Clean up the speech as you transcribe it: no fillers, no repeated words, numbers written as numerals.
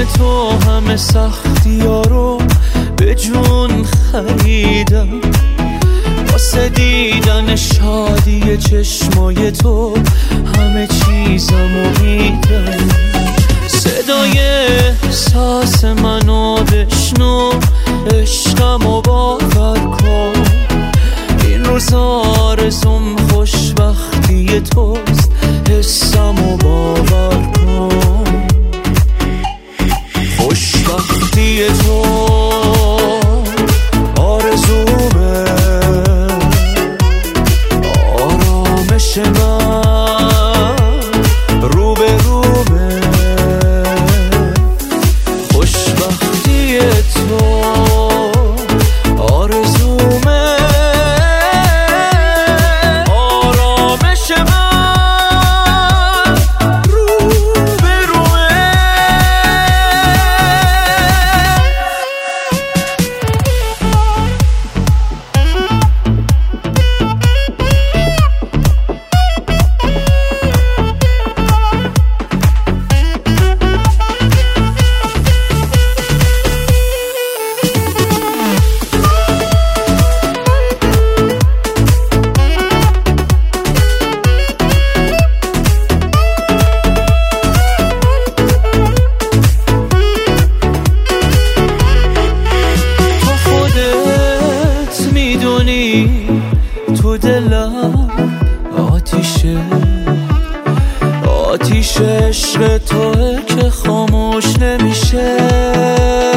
تو همه سختی ها رو به جون خریدم، واسه دیدن شادی چشمای تو همه چیزمو میدم. صدای احساس منو بشنو، عشقمو باور کن، این روزا آرزوم خوشبختی توست، حسمو باور کن. خوشبختی تو آرزومه، آرامش من رو به رومه. خوشبختی تو آرزومه، آرامش من رو به رومه. تو دلم آتیش عشق توه که خاموش نمیشه.